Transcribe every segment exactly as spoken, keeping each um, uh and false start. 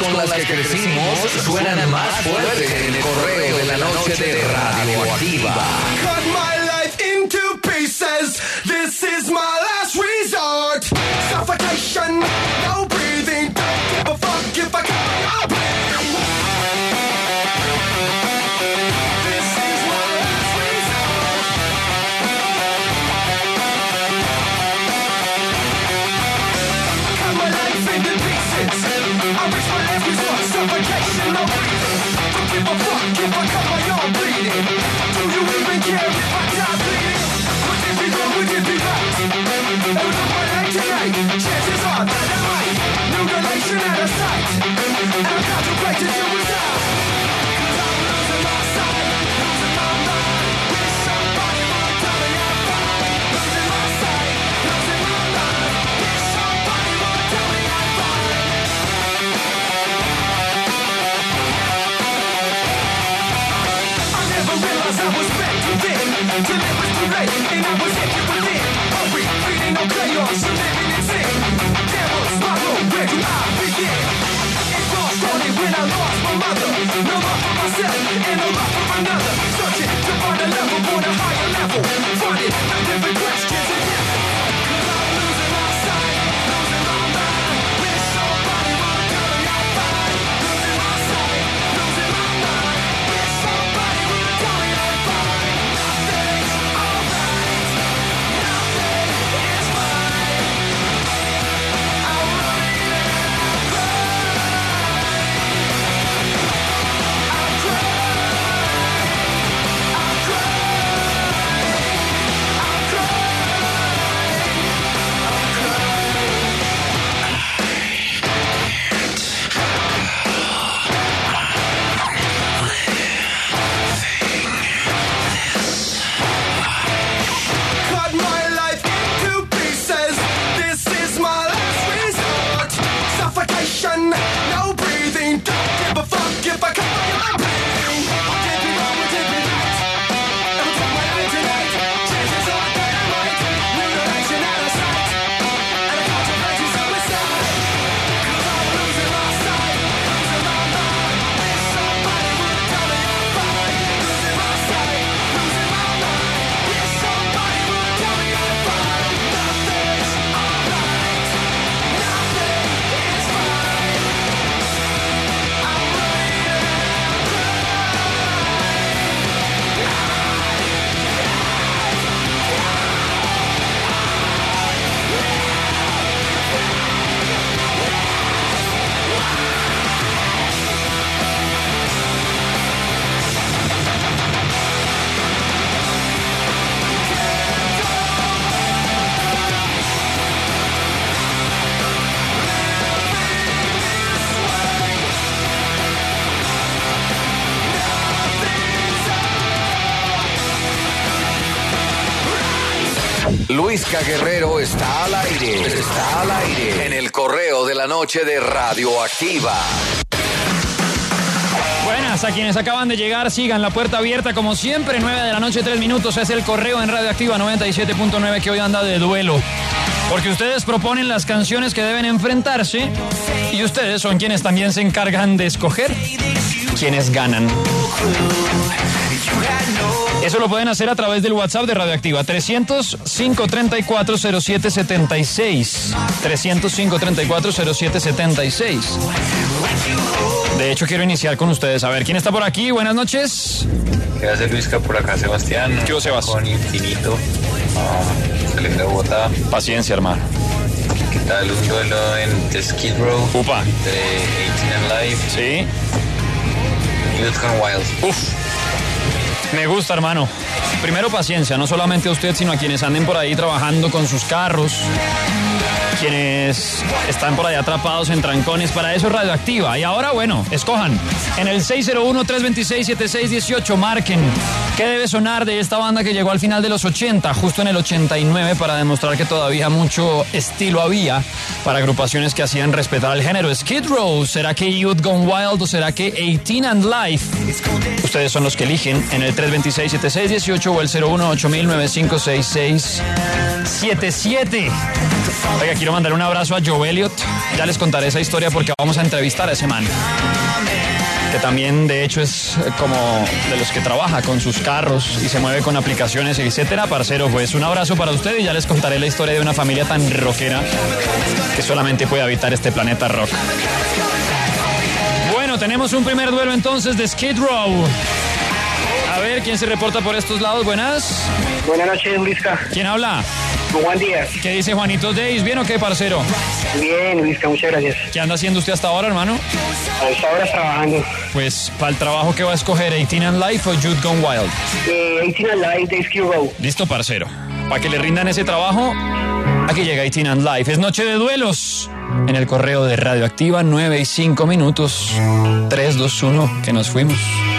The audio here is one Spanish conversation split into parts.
con las que crecimos suenan más fuerte en el correo de la noche de Radioactiva. Cut my life into pieces. This is my last resort. Suffocation, no breathing. Don't give a fuck if I can't breathe. This is my last resort. Cut my life into pieces. I reach my last resort. Suffocation, no breathing. Don't give a fuck if I cut my own bleeding. Do you even care if I die bleeding? Would it be wrong, would it be right? And look my life tonight. Chances are that I might. Mutilation out of sight. And I'm contemplating suicide. Cause I'm losing my sight. Losing my mind. Wish somebody would tell me I'm fine. Losing my sight. Losing my mind. Wish somebody would tell me I'm fine. I never realized I was meant to win. Till it was too late and I was empty within. Hungry, feeding no chaos, and living in sin. Devil's my road, where do I begin? It all started when I lost my mother. No love for myself and no love for another. Searching to find a level on a higher level. Finding no different questions and different. Cause I'm losing my sight, losing my mind. Wish somebody would tell me I'm fine. Losing my sight, losing my mind. Wish somebody would tell me I'm fine. Nothing's alright. Nothing is fine. I'm running and I'm crying. I'm crying. I'm crying. I'm Cut my life into pieces. This is my last resort. Suffocation, no breathing. Don't give a fuck if I cut my own bleeding. Would it be wrong? Would it be right? I would take my life tonight. Chances are that I might. Mutilation out of sight. And I contemplate suicide. Cause I'm losing my sight. Losing my mind. Wish somebody would tell me I'm fine. Losing my sight. Losing my mind. Wish somebody would tell me I'm fine. Nothing's alright. Nothing is fine. I'm running and I'm Luisca Guerrero está al aire. Está al aire en el correo de la noche de Radioactiva. Buenas, a quienes acaban de llegar, sigan la puerta abierta como siempre, nueve de la noche, tres minutos, es el correo en Radioactiva noventa y siete punto nueve que hoy anda de duelo. Porque ustedes proponen las canciones que deben enfrentarse y ustedes son quienes también se encargan de escoger quienes ganan. Eso lo pueden hacer a través del WhatsApp de Radioactiva, trescientos cinco treinta y cuatro cero siete setenta y seis. trescientos cinco treinta y cuatro cero siete setenta y seis. De hecho, quiero iniciar con ustedes. A ver, ¿quién está por aquí? Buenas noches. ¿Qué hace Luisca? Por acá Sebastián. ¿Qué hubo, Sebas? Con Infinito. Ah, saliendo de Bogotá. Paciencia, hermano. ¿Qué tal un duelo en The Skid Row? Upa. De eighteen and Live. Sí. Youth Gone Wild. Uf. Me gusta, hermano. Primero, paciencia, no solamente a usted, sino a quienes anden por ahí trabajando con sus carros, quienes están por ahí atrapados en trancones. Para eso es Radioactiva. Y ahora, bueno, escojan. En el seis cero uno, tres dos seis, siete seis uno ocho, marquen qué debe sonar de esta banda que llegó al final de los ochenta, justo en el ochenta y nueve, para demostrar que todavía mucho estilo había para agrupaciones que hacían respetar al género. Skid Row, ¿será que Youth Gone Wild o será que eighteen and Live? Ustedes son los que eligen en el tres dos seis, siete seis uno ocho o el cero uno ocho mil nueve cinco seis seis siete siete. Oiga, quiero mandar un abrazo a Joe Elliott. Ya les contaré esa historia porque vamos a entrevistar a ese man, que también de hecho es como de los que trabaja con sus carros y se mueve con aplicaciones, etcétera. Parcero, pues un abrazo para usted y ya les contaré la historia de una familia tan rockera que solamente puede habitar este planeta rock. Bueno, tenemos un primer duelo entonces de Skid Row. A ver, ¿quién se reporta por estos lados? Buenas. Buenas noches, Luisca. ¿Quién habla? Juan Díaz. ¿Qué dice Juanito Days? ¿Bien o qué, parcero? Bien, Luisca, muchas gracias. ¿Qué anda haciendo usted hasta ahora, hermano? A esta hora trabajando. Pues, para el trabajo, ¿qué va a escoger? ¿eighteen and Life o Youth Gone Wild? Eh, eighteen and Life de Skid Row. Listo, parcero. Para que le rindan ese trabajo, aquí llega eighteen and Life. Es noche de duelos. En el correo de Radioactiva, nueve y cinco minutos. tres, dos, uno, que nos fuimos.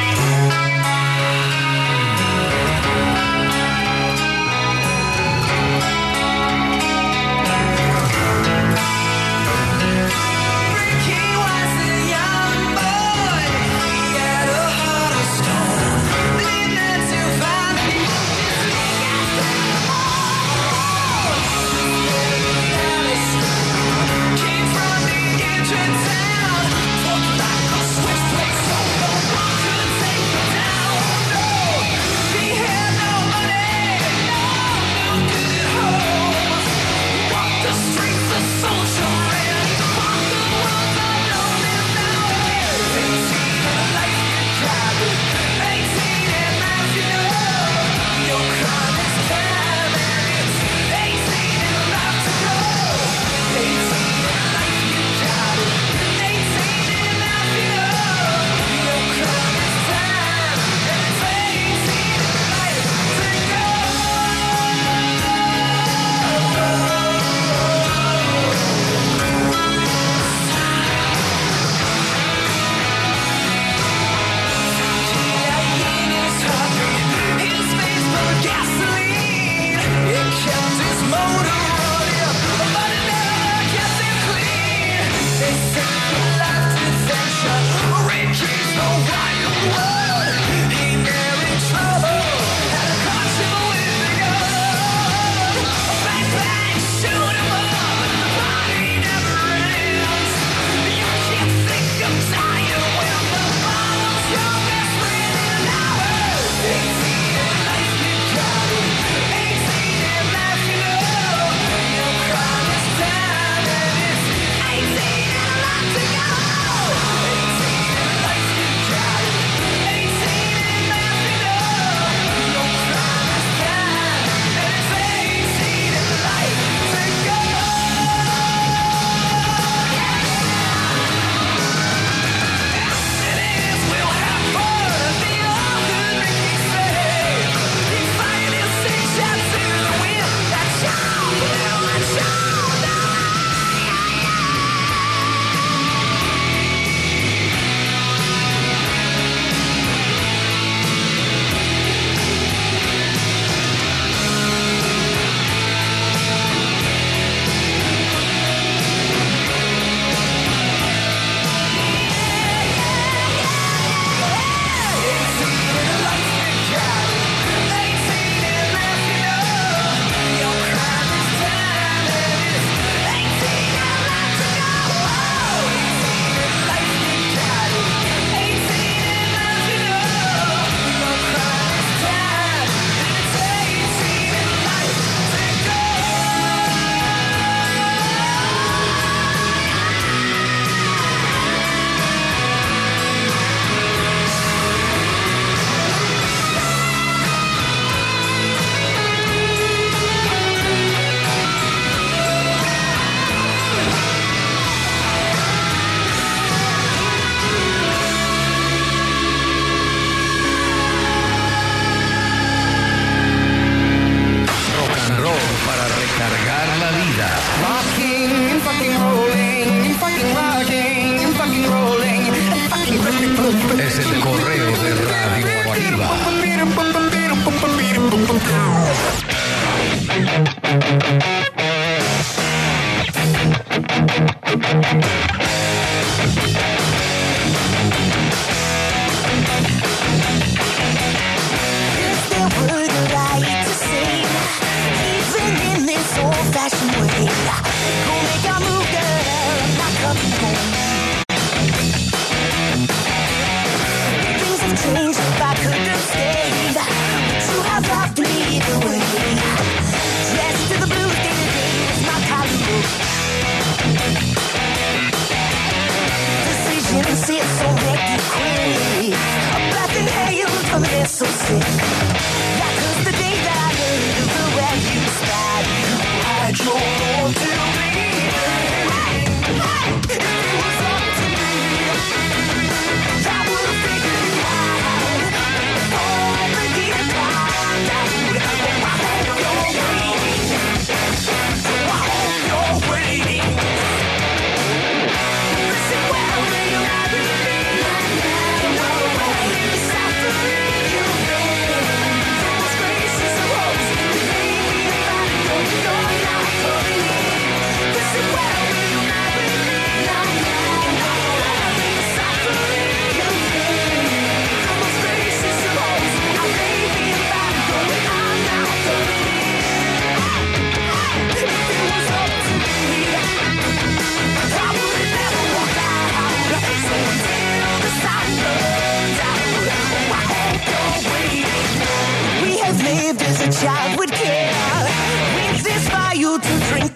Es el correo de Radioactiva.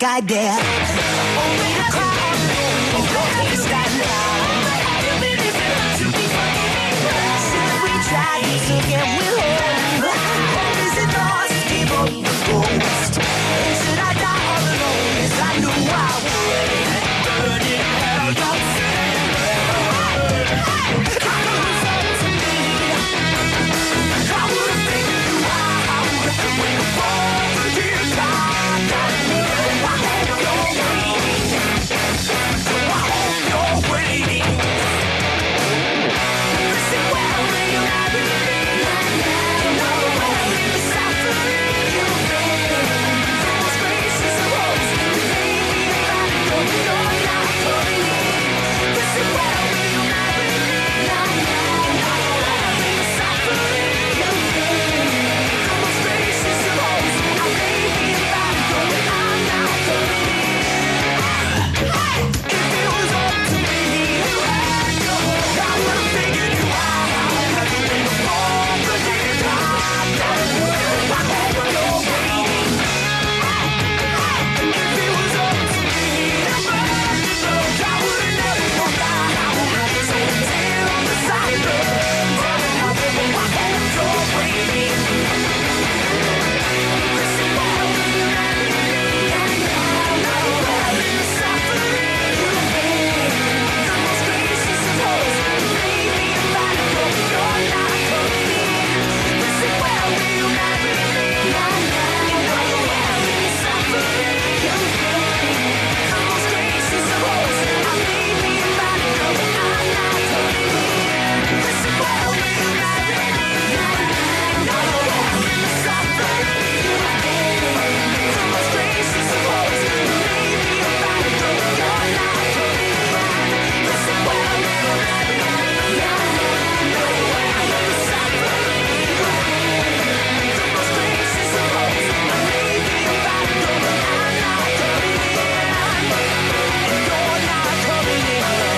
I did. Only the crowd knows that love. Should we try to get with home? Or is it lost? Give up the ghost. And should I die all alone? Yes, I knew I would. Burning hell outside. Hey, it was up to me. I would have figured you out when the fall begins. I hope you're waiting. So I hope you're waiting. Listen, well, may you marry me. No, in the suffering you've been. The most gracious of rose. Maybe if I know you're not coming in. Listen, well, may you marry me. No, in the suffering you've been. The most gracious of rose. Maybe if I know I'm not coming in. If it was up to me, I would have figured you out. When the fall begins, I hope you're waiting. If it was up to me, I would have never walked out. So tear on the sidelines. I hope you're waiting. Listen, well, you marry me. In the suffering you've been. The most gracious of hosts. Maybe if I know you're not coming in. Listen, well, you marry me. In the suffering you've been. The most gracious of hosts. Maybe if I know I'm not coming in. Listen, well, you marry me. In the suffering you've been. The most gracious of hosts. Maybe if I know you're not coming in. Listen, well, you marry me. In the suffering you've been. The most gracious of hosts. Maybe if I know I'm not coming in. And you're not coming in.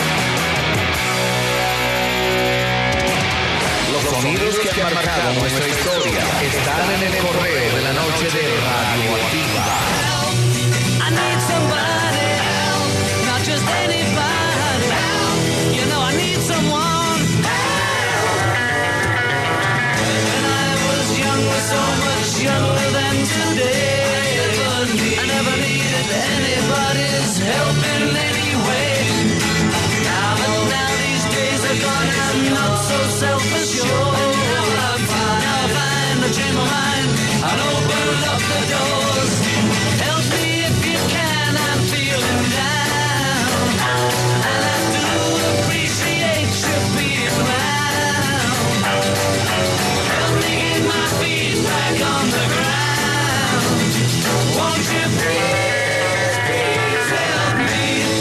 Los sonidos que han marcado nuestra historia están en el correo de la noche de Radio Activa. I need somebody help, not just anybody help. You know I need someone help. When I was younger, so much younger than today, I never needed anybody's help in any way. Now, but now these days are gone, I'm not so self-assured. Now I find, now I find I change my mind, I'll open up the doors. Help me if you can, I'm feeling down, and I do appreciate you being around. Help me get my feet back on the ground. Won't you please, please help me?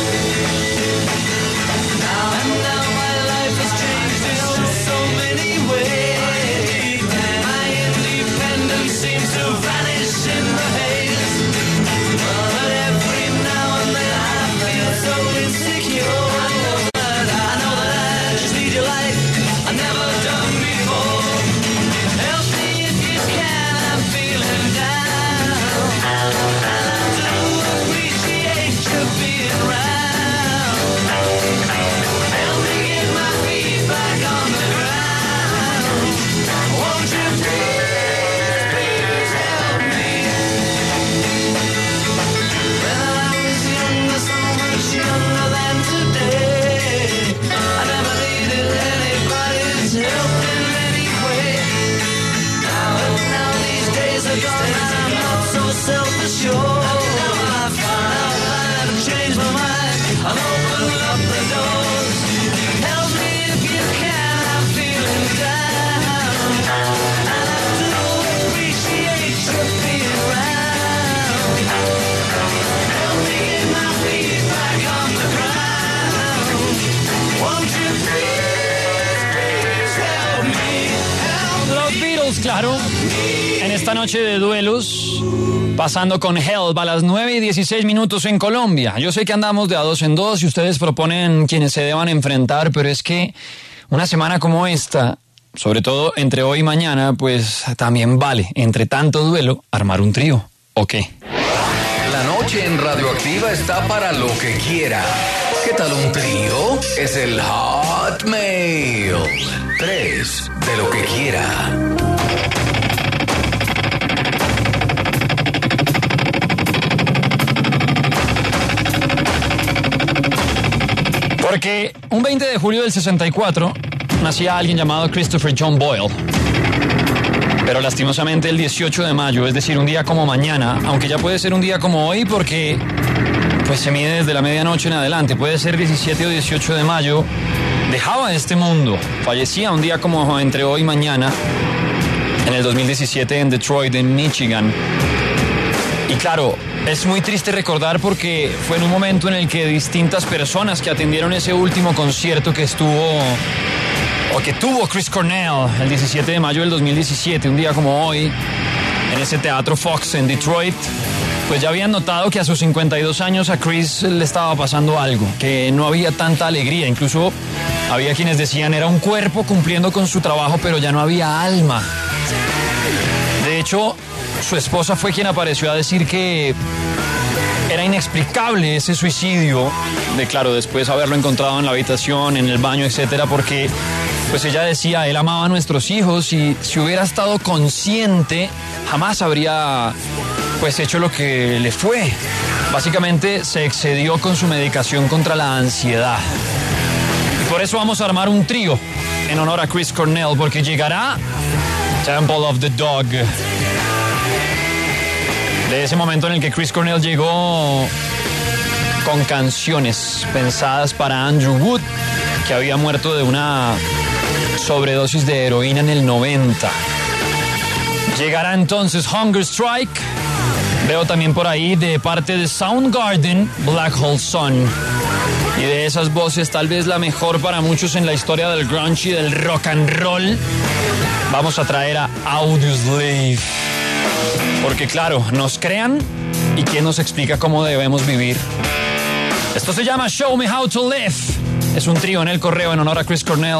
Now and now my life has changed in oh so many ways. My independence seems to vanish in the haze. But every now and then I feel so insecure. I know that I know that I just need your light. I've never done before. Help me if you can. I'm feeling down, and I do appreciate you being around. Help me get my feet back on the ground. Won't you please, please help me? When I was younger, so much younger than today, I never needed anybody's help in any way. Now, now these days are gone, I'm not so self-assured. Now I find out I've changed my mind, I'll open up the doors. Help me if you can, I'm feeling down, and I do appreciate you being around. Help me get my feet back on the ground. Won't you please, please help me? Help Los Beatles, claro. En esta noche de duelos, pasando con Help a las nueve y dieciséis minutos en Colombia. Yo sé que andamos de a dos en dos y ustedes proponen quienes se deban enfrentar, pero es que una semana como esta, sobre todo entre hoy y mañana, pues también vale, entre tanto duelo, armar un trío. ¿O qué? La noche en Radioactiva está para lo que quiera. ¿Qué tal un trío? Es el Hotmail. Tres de lo que quiera. Porque un veinte de julio del sesenta y cuatro nacía alguien llamado Christopher John Boyle. Pero lastimosamente el dieciocho de mayo, es decir, un día como mañana, aunque ya puede ser un día como hoy porque pues se mide desde la medianoche en adelante, puede ser diecisiete o dieciocho de mayo, dejaba este mundo, fallecía un día como entre hoy y mañana, en el dos mil diecisiete en Detroit, en Michigan. Y claro, es muy triste recordar porque fue en un momento en el que distintas personas que atendieron ese último concierto que estuvo, o que tuvo Chris Cornell el diecisiete de mayo del dos mil diecisiete, un día como hoy, en ese Teatro Fox en Detroit, pues ya habían notado que a sus cincuenta y dos años a Chris le estaba pasando algo, que no había tanta alegría, incluso había quienes decían era un cuerpo cumpliendo con su trabajo, pero ya no había alma. De hecho, su esposa fue quien apareció a decir que era inexplicable ese suicidio, de claro, después haberlo encontrado en la habitación, en el baño, etcétera, porque pues ella decía, él amaba a nuestros hijos y si hubiera estado consciente, jamás habría pues hecho lo que le fue. Básicamente se excedió con su medicación contra la ansiedad. Y por eso vamos a armar un trío en honor a Chris Cornell, porque llegará Temple of the Dog. De ese momento en el que Chris Cornell llegó con canciones pensadas para Andrew Wood, que había muerto de una sobredosis de heroína en el noventa. Llegará entonces Hunger Strike. Veo también por ahí de parte de Soundgarden, Black Hole Sun. Y de esas voces, tal vez la mejor para muchos en la historia del grunge y del rock and roll, vamos a traer a Audioslave. Porque claro, nos crean y quién nos explica cómo debemos vivir. Esto se llama Show Me How to Live. Es un trío en el correo en honor a Chris Cornell.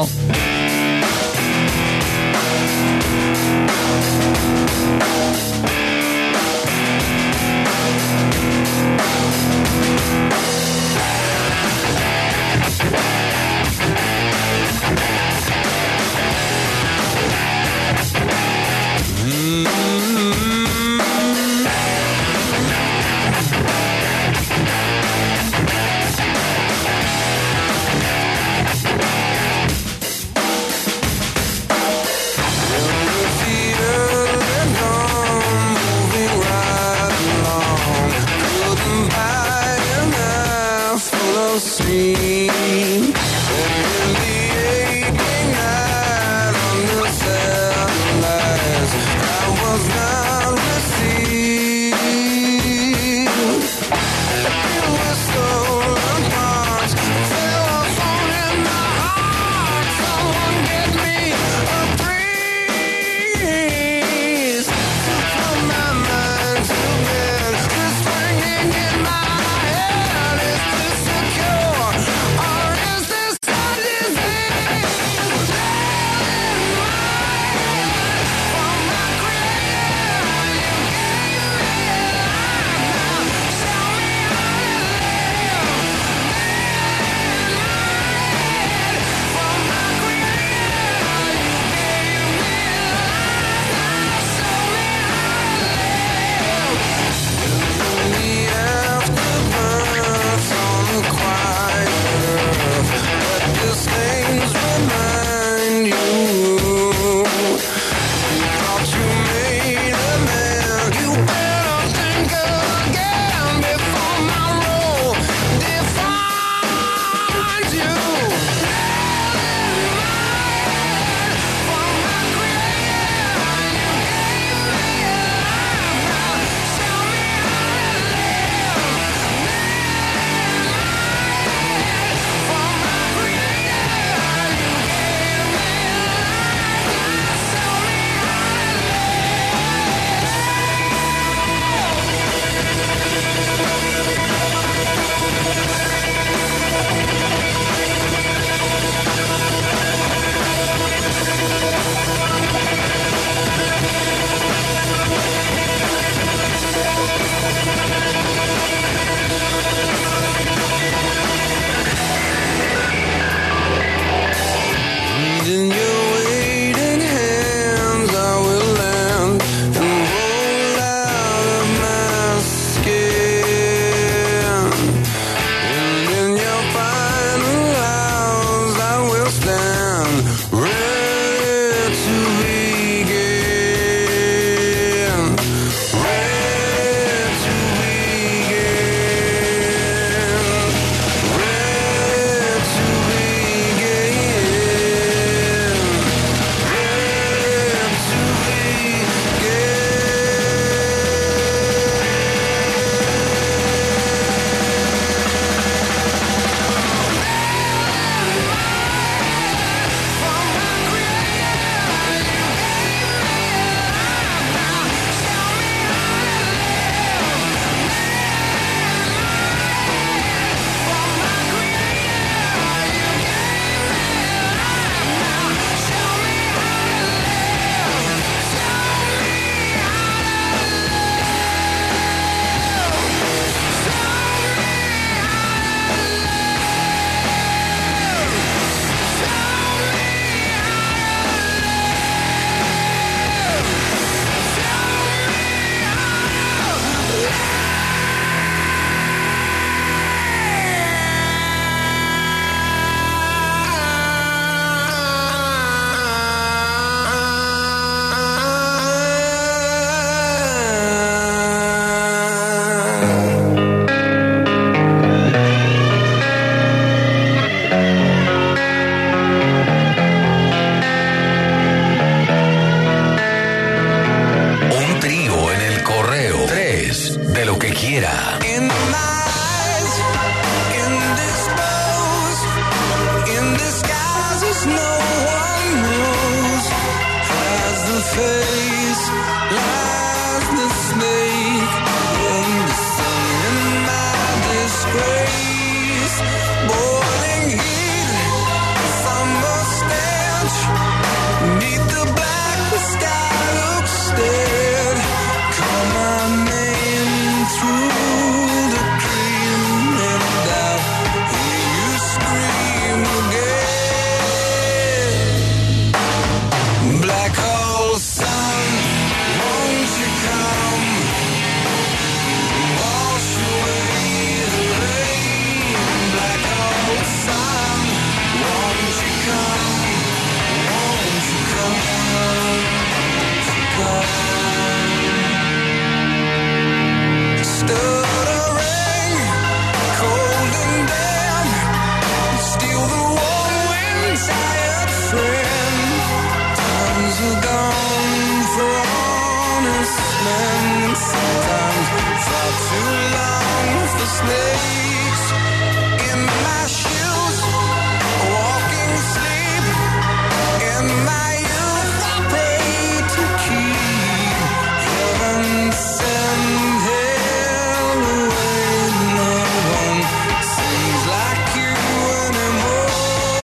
too long for snakes in my shoes, walking sleep in my youth. I pray to keep heaven send hell away. No one seems like you anymore.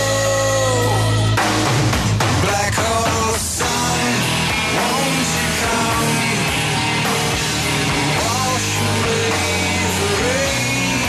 Black hole sun, won't you come? Wash away the rain.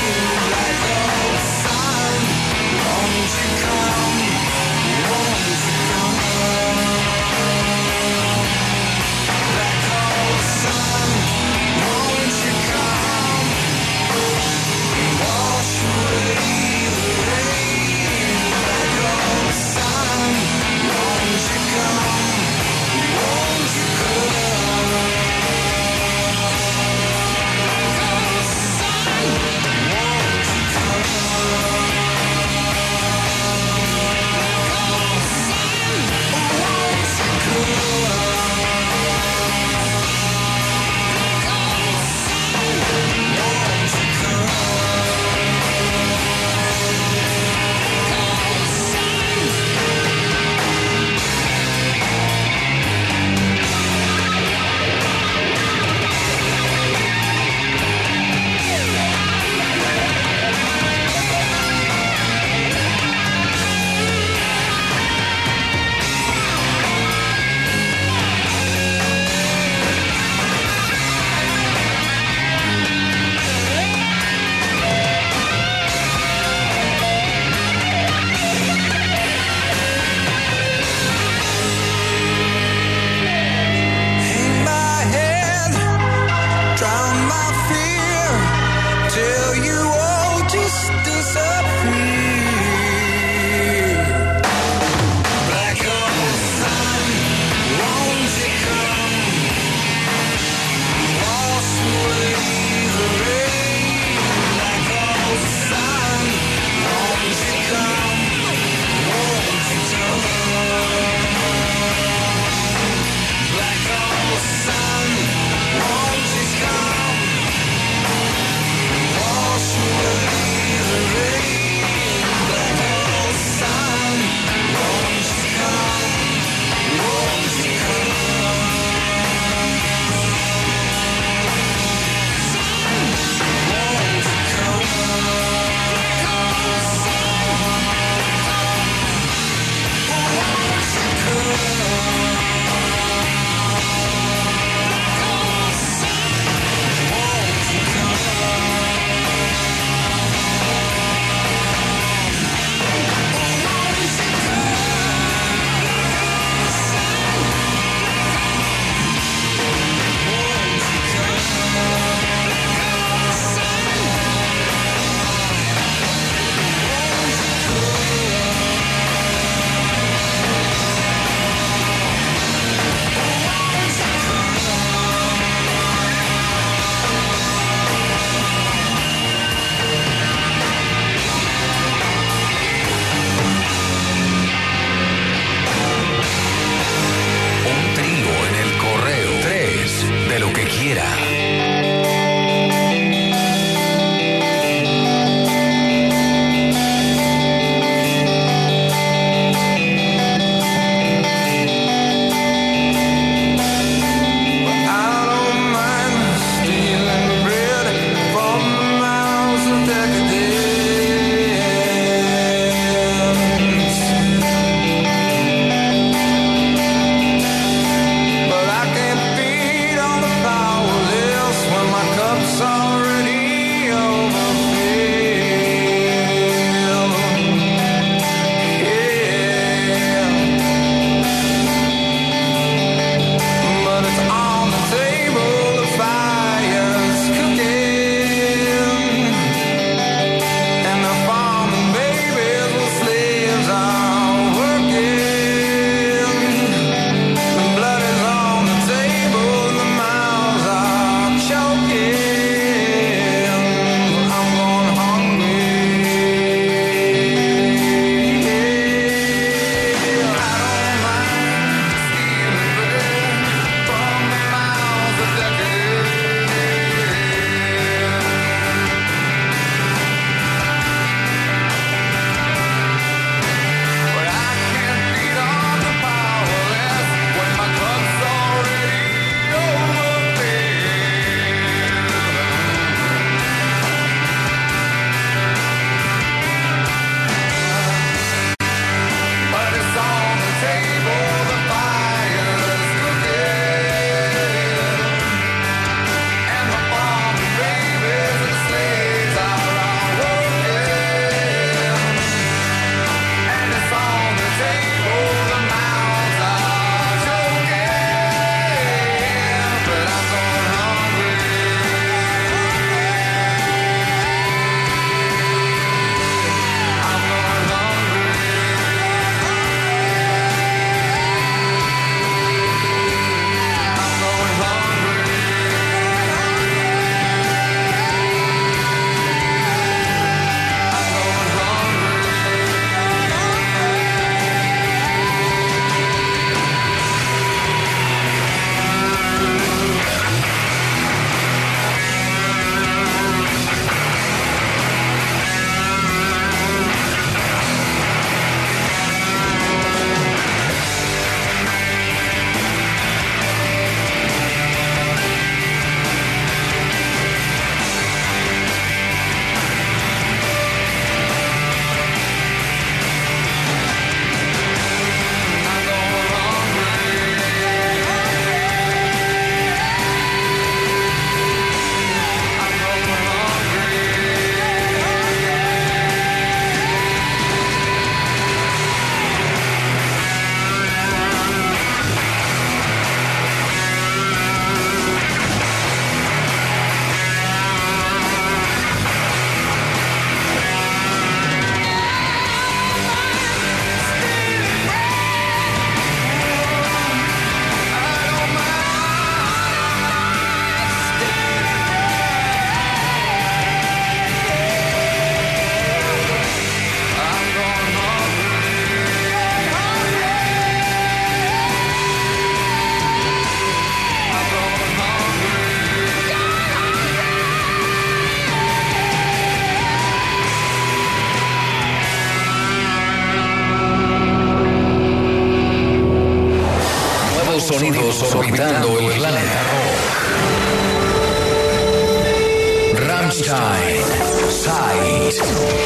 Einstein. Sight.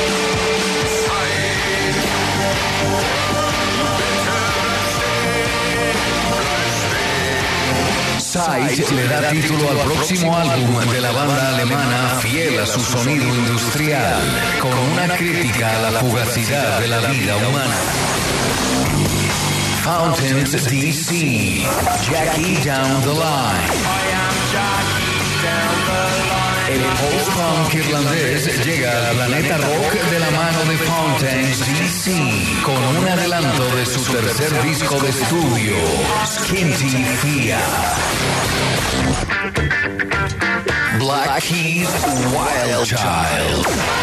Sight le da título al próximo álbum de la banda alemana fiel a su sonido industrial, con una crítica a la fugacidad de la vida humana. Fountains D C, Jackie Down the Line. El post-punk irlandés llega al planeta rock de la mano de Fountains D C con un adelanto de su tercer disco de estudio, Skinty Fia. Black Keys, Wild Child.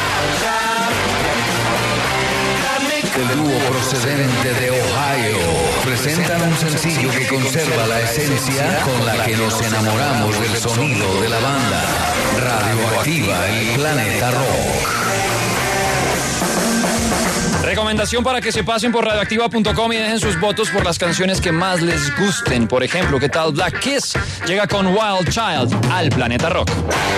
El dúo procedente de Ohio presentan un sencillo que conserva la esencia con la que nos enamoramos del sonido de la banda. Radioactiva, el planeta rock. Recomendación para que se pasen por radioactiva punto com y dejen sus votos por las canciones que más les gusten. Por ejemplo, ¿qué tal Black Kiss? Llega con Wild Child al planeta rock.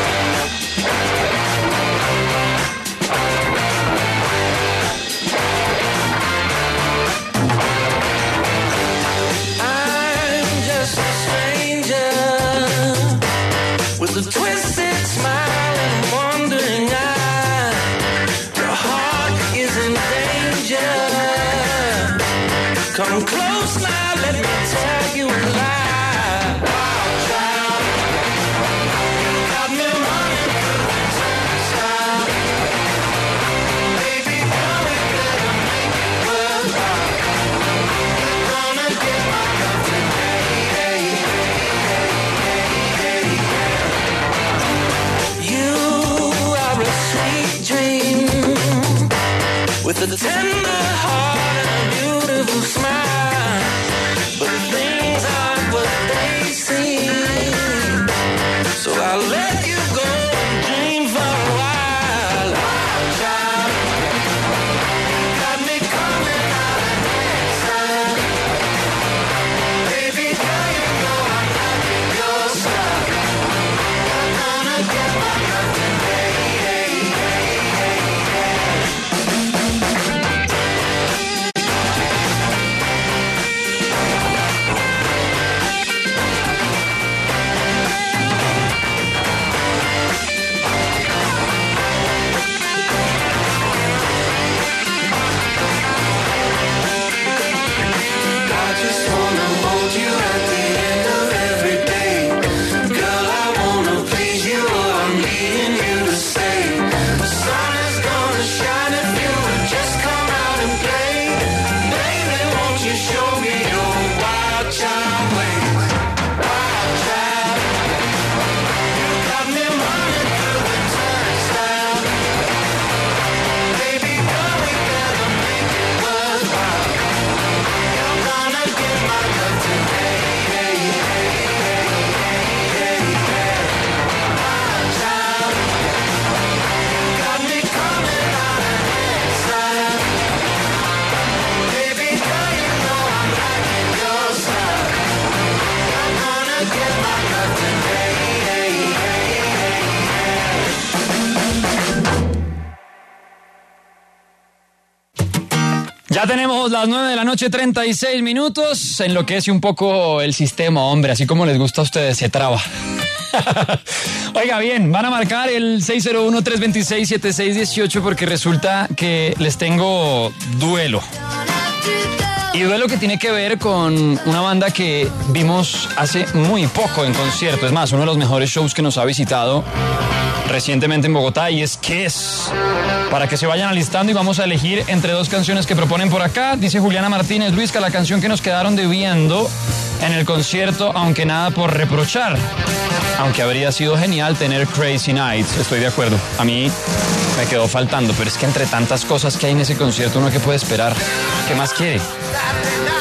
A twisted smile and wandering eye. Your heart is in danger. Come close now, let me tell you a lie. Wild child, got me running through the turnstile. Baby, girl, we better make it worthwhile. You're gonna get my love today. Hey, hey, hey, hey, hey, hey. With a tender heart and a beautiful smile, but things aren't what they seem. So I'll let you go and dream for a while. Wild child, got me coming out of hand. Baby girl, you know I'm liking your style. I'm gonna get my love today. Ya tenemos las nueve de la noche, treinta y seis minutos. Se enloquece un poco el sistema, hombre, así como les gusta a ustedes, se traba. Oiga, bien, van a marcar el seis cero uno, tres dos seis, siete seis uno ocho porque resulta que les tengo duelo. Y duelo que tiene que ver con una banda que vimos hace muy poco en concierto. Es más, uno de los mejores shows que nos ha visitado recientemente en Bogotá, y es Kiss. Para que se vayan alistando y vamos a elegir entre dos canciones que proponen por acá. Dice Juliana Martínez, Luisca, la canción que nos quedaron debiendo en el concierto, aunque nada por reprochar. Aunque habría sido genial tener Crazy Nights. Estoy de acuerdo. A mí me quedó faltando, pero es que entre tantas cosas que hay en ese concierto, uno que puede esperar. ¿Qué más quiere? Saturday night.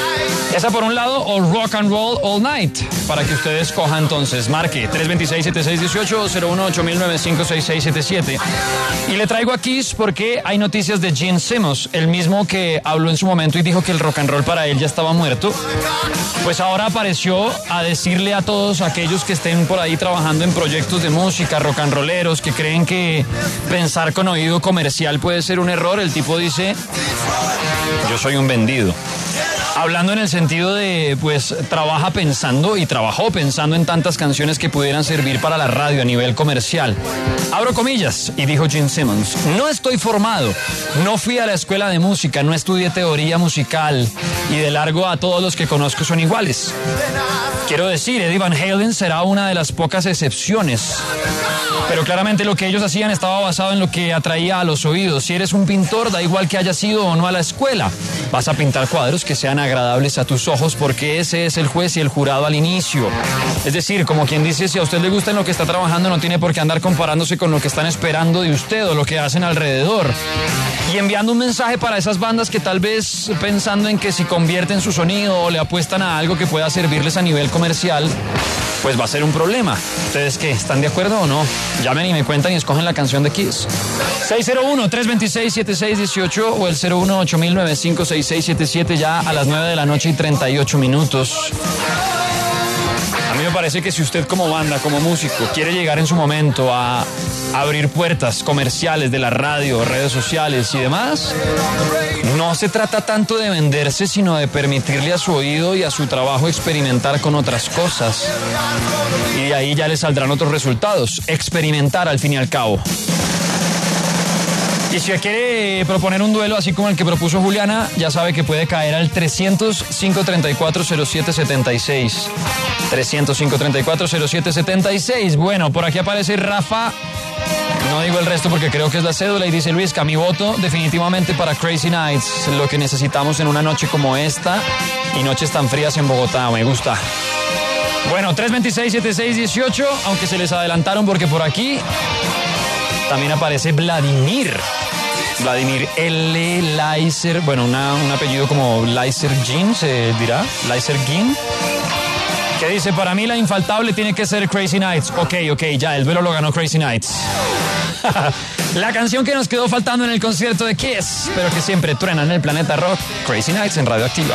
Esa por un lado, o Rock and Roll All Night, para que ustedes cojan entonces. Marque tres dos seis, siete seis uno ocho o cero uno ocho nueve nueve cinco seis seis siete siete. Y le traigo a Kiss porque hay noticias de Gene Simmons, el mismo que habló en su momento y dijo que el rock and roll para él ya estaba muerto. Pues ahora apareció a decirle a todos aquellos que estén por ahí trabajando en proyectos de música, rock and rolleros, que creen que pensar con oído comercial puede ser un error. El tipo dice, yo soy un vendido. Hablando en el sentido de, pues, trabaja pensando y trabajó pensando en tantas canciones que pudieran servir para la radio a nivel comercial. Abro comillas, y dijo Gene Simmons, no estoy formado, no fui a la escuela de música, no estudié teoría musical y de largo a todos los que conozco son iguales. Quiero decir, Eddie Van Halen será una de las pocas excepciones. Pero claramente lo que ellos hacían estaba basado en lo que atraía a los oídos. Si eres un pintor, da igual que hayas ido o no a la escuela. Vas a pintar cuadros que sean agradables a tus ojos porque ese es el juez y el jurado al inicio. Es decir, como quien dice, si a usted le gusta en lo que está trabajando, no tiene por qué andar comparándose con lo que están esperando de usted o lo que hacen alrededor. Y enviando un mensaje para esas bandas que tal vez pensando en que si convierten su sonido o le apuestan a algo que pueda servirles a nivel comercial, pues va a ser un problema. ¿Ustedes qué? ¿Están de acuerdo o no? Llamen y me cuentan y escogen la canción de Kiss. seis cero uno, tres dos seis, siete seis uno ocho o el cero uno ocho nueve cinco seis seis siete siete ya a las nueve de la noche y treinta y ocho minutos. A mí me parece que si usted como banda, como músico, quiere llegar en su momento a abrir puertas comerciales de la radio, redes sociales y demás, no se trata tanto de venderse, sino de permitirle a su oído y a su trabajo experimentar con otras cosas. Y de ahí ya le saldrán otros resultados. Experimentar al fin y al cabo. Y si quiere proponer un duelo así como el que propuso Juliana, ya sabe que puede caer al trescientos, cinco treinta y cuatro, cero siete setenta y seis. trescientos, cinco treinta y cuatro, cero siete setenta y seis. Bueno, por aquí aparece Rafa. No digo el resto porque creo que es la cédula y dice Luisca, mi voto definitivamente para Crazy Nights, lo que necesitamos en una noche como esta y noches tan frías en Bogotá, me gusta. Bueno, tres dos seis, siete seis uno ocho, aunque se les adelantaron porque por aquí también aparece Vladimir. Vladimir L. Leiser, bueno, una, un apellido como Leiser Gin, se dirá, Leiser Gin. Que dice, para mí la infaltable tiene que ser Crazy Nights. Ok, ok, ya, el velo lo ganó Crazy Nights. La canción que nos quedó faltando en el concierto de Kiss, pero que siempre truena en el planeta rock, Crazy Nights en Radioactiva.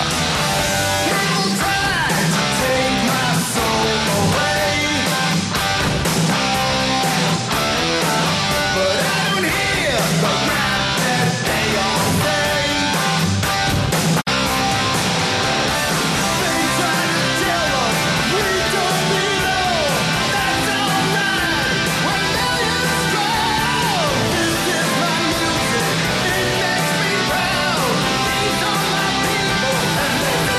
These are my people, and they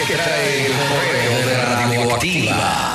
te trae el correo de Radioactiva.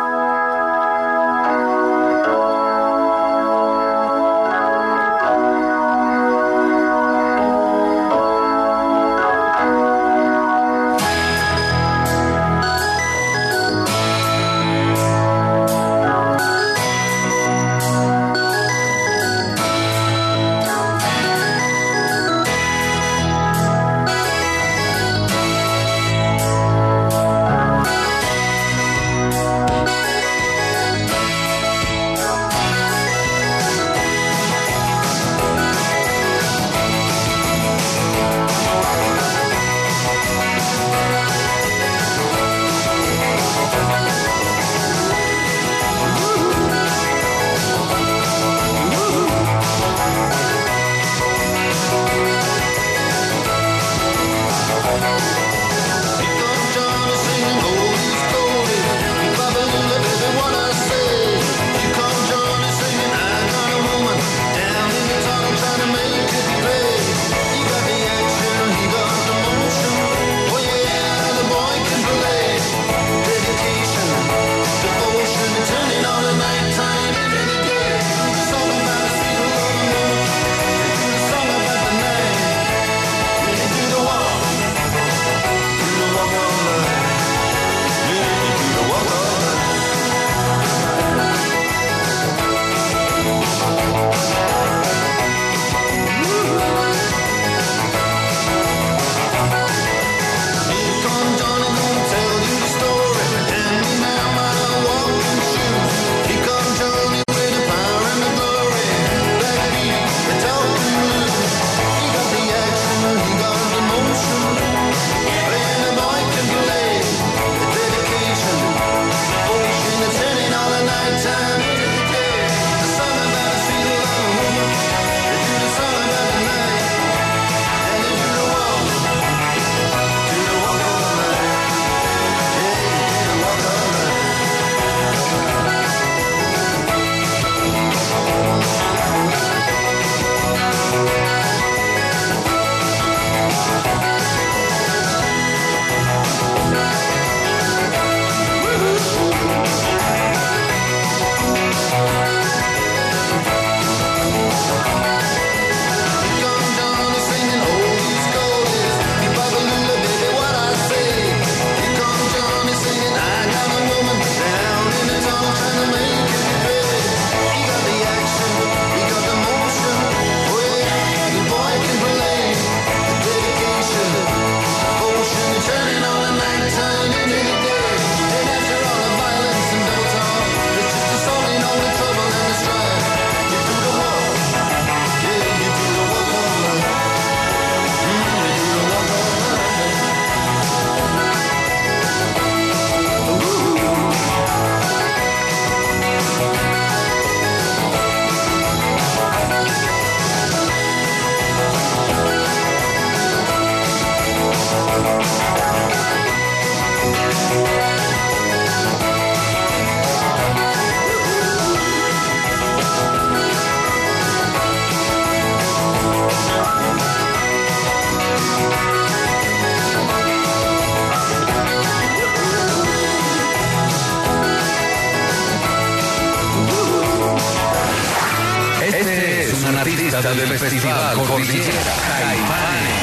Del Festival Cordillera Caifanes.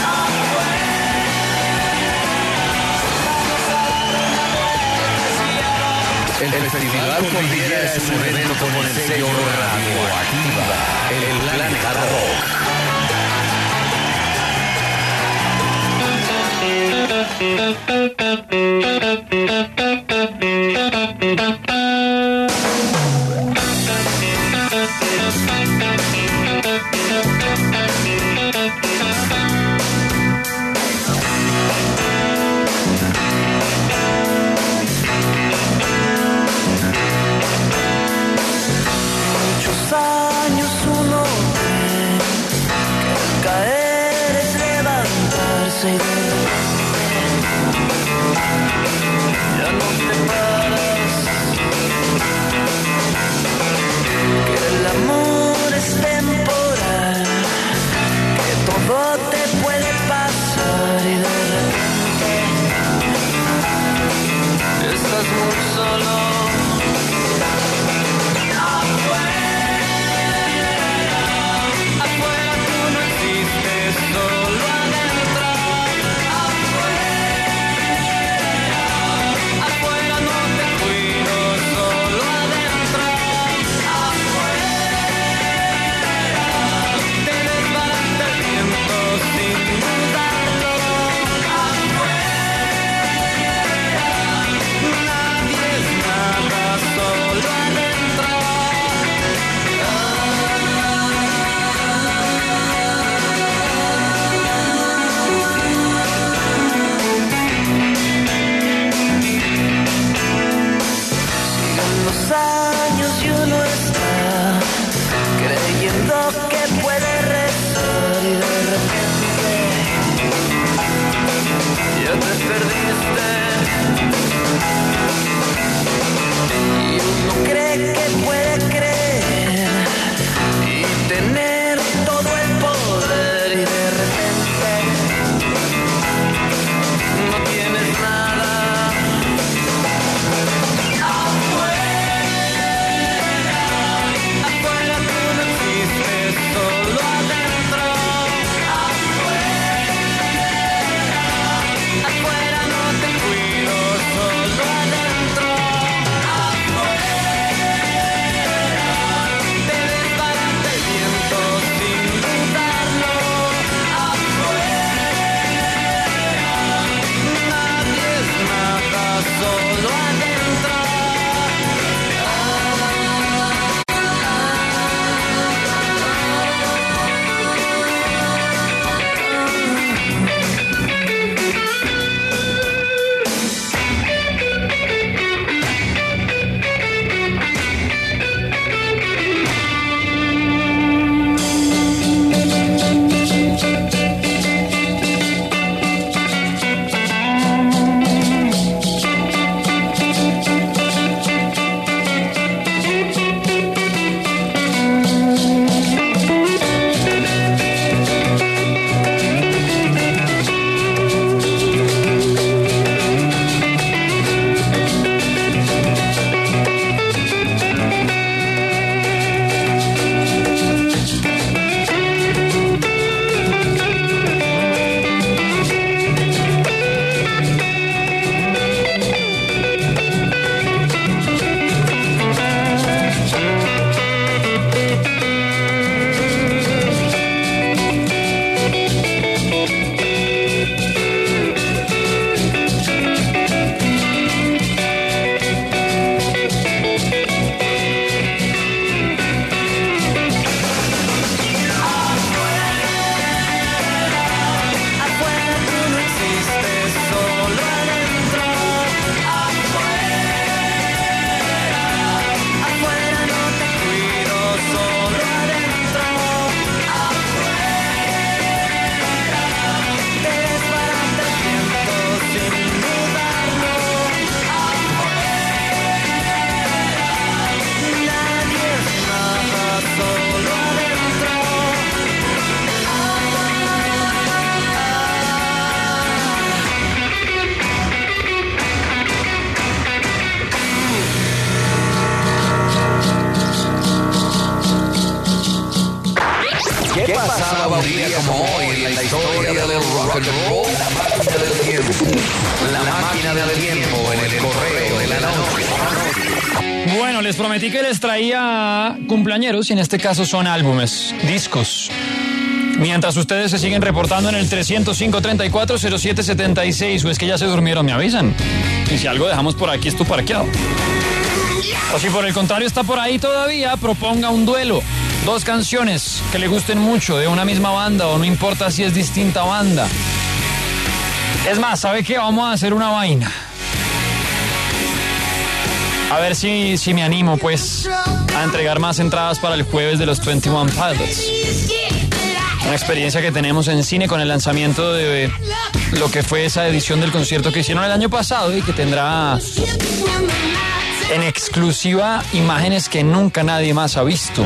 El Festival Cordillera es un evento con el sello Radioactiva, el Planeta todo te puede pasar y de repente ¿Qué pasaba un día como hoy en la historia del rock and roll? La máquina del tiempo. La máquina del tiempo en el correo de la noche. Bueno, les prometí que les traía cumpleañeros y en este caso son álbumes, discos. Mientras ustedes se siguen reportando en el trescientos cinco, treinta y cuatro, cero siete, setenta y seis, o es que ya se durmieron, me avisan. Y si algo dejamos por aquí, esto parqueado. O si por el contrario está por ahí todavía, proponga un duelo. Dos canciones que le gusten mucho de una misma banda o no importa si es distinta banda. Es más, ¿sabe qué? Vamos a hacer una vaina. A ver si, si me animo, pues, a entregar más entradas para el jueves de los veintiuno Pilots. Una experiencia que tenemos en cine con el lanzamiento de lo que fue esa edición del concierto que hicieron el año pasado y que tendrá en exclusiva imágenes que nunca nadie más ha visto.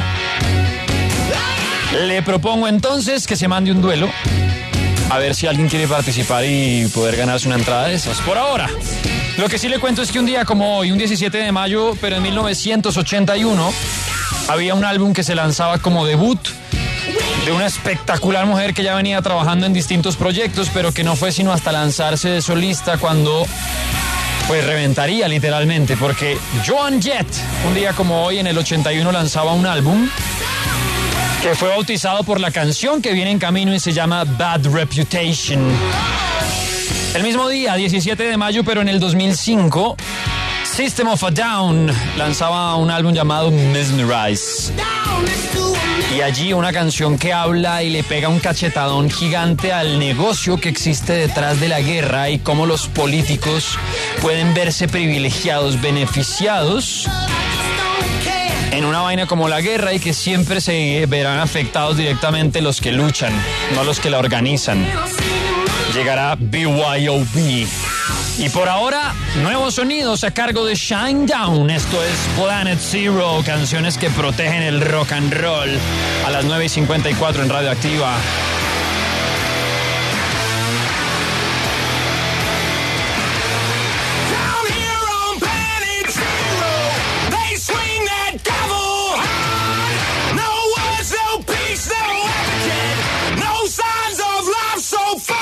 Le propongo entonces que se mande un duelo. A ver si alguien quiere participar y poder ganarse una entrada de esas. Por ahora, lo que sí le cuento es que un día como hoy, un diecisiete de mayo, pero en mil novecientos ochenta y uno, había un álbum que se lanzaba como debut de una espectacular mujer que ya venía trabajando en distintos proyectos, pero que no fue sino hasta lanzarse de solista cuando pues reventaría literalmente, porque Joan Jett, un día como hoy en el ochenta y uno, lanzaba un álbum que fue bautizado por la canción que viene en camino y se llama Bad Reputation. El mismo día, diecisiete de mayo, pero en el dos mil cinco, System of a Down lanzaba un álbum llamado Mesmerize. Y allí una canción que habla y le pega un cachetadón gigante al negocio que existe detrás de la guerra y cómo los políticos pueden verse privilegiados, beneficiados en una vaina como la guerra y que siempre se verán afectados directamente los que luchan, no los que la organizan. Llegará B Y O B. Y por ahora, nuevos sonidos a cargo de Shinedown. Esto es Planet Zero, canciones que protegen el rock and roll. A las nueve y cincuenta y cuatro en Radioactiva. Down here on Planet Zero, they swing that devil hard. No words, no peace, no advocate, no signs of life so far.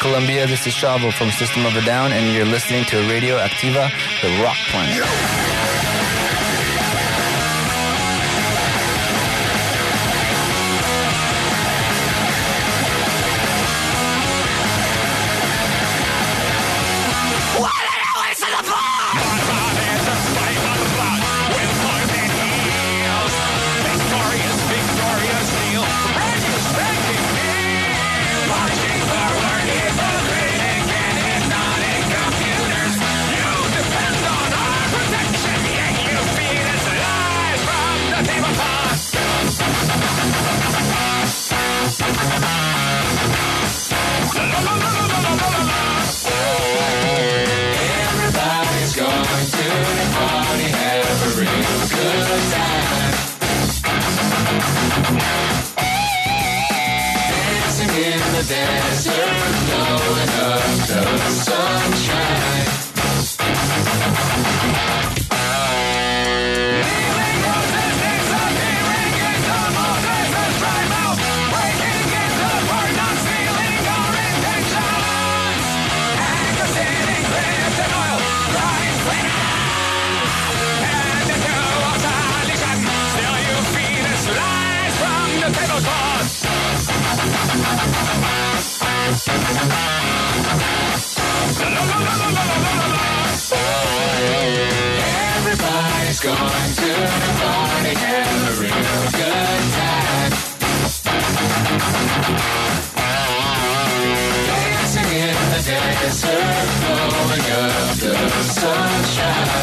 Colombia. This is Chavo from System of a Down, and you're listening to Radio Activa, the Rock Planet. Everybody's going to the party, have a real good time. Dancing in the desert, blowing up the sunshine.